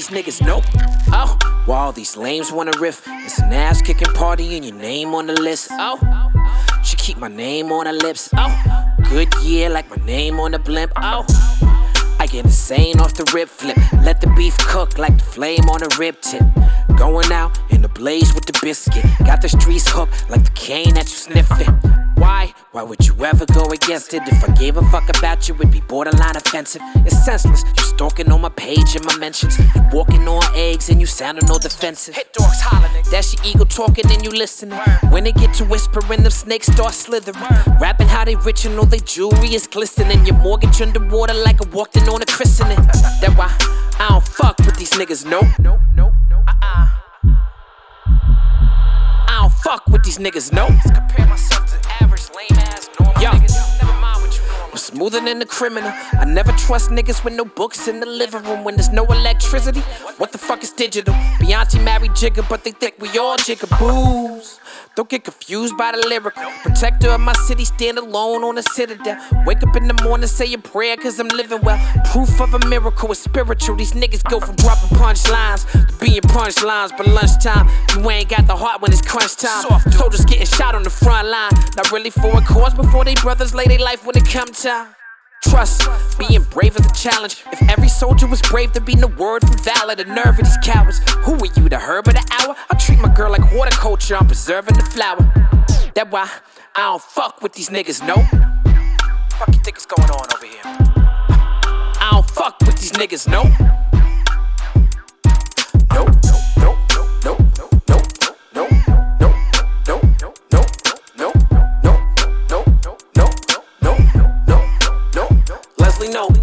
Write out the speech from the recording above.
these niggas know. Oh, well, all these lames wanna riff. It's an ass-kicking party and your name on the list. Oh, she keep my name on her lips. Oh, good year like my name on the blimp. Oh, I get insane off the rip flip. Let the beef cook like the flame on a rib tip. Going out in the blaze with the biscuit. Got the streets hooked like the cane that you sniffing. Why? Why would you ever go against it? If I gave a fuck about you, it'd be borderline offensive. It's senseless. You stalking on my page and my mentions. You walking on eggs and you sounding all defensive. Hit dogs hollering. That's your ego talking and you listening. When they get to whispering, them snakes start slithering. Rapping how they rich and all their jewelry is glistening. Your mortgage underwater like I walked in on a christening. That's why I don't fuck with these niggas, no. I don't fuck with these niggas, no. Compare myself to average lame ass normal niggas. Never mind what you know. I'm smoother than the criminal. I never trust niggas with no books in the living room. When there's no electricity, what the fuck is digital? Beyonce married Jigga, but they think we all jigaboos. Don't get confused by the lyrical. Protector of my city, stand alone on a citadel. Wake up in the morning, say a prayer, cause I'm living well. Proof of a miracle is spiritual. These niggas go from dropping punchlines to being punchlines. But lunchtime, you ain't got the heart when it's crunch time. Soldiers getting shot on the front line. Not really for a cause before they brothers lay their life when it come time. Trust, being brave is a challenge. If every soldier was brave, there'd be no word from valor. The nerve of these cowards. Who are you, the herb of the hour? I treat my girl like horticulture, I'm preserving the flower. That's why I don't fuck with these niggas, no. Fuck you think is going on over here? I don't fuck with these niggas, no. Nope, nope, nope, nope, nope, nope, nope, nope, nope, nope, nope, nope, nope, nope, nope, nope, nope, nope, nope, Leslie, no.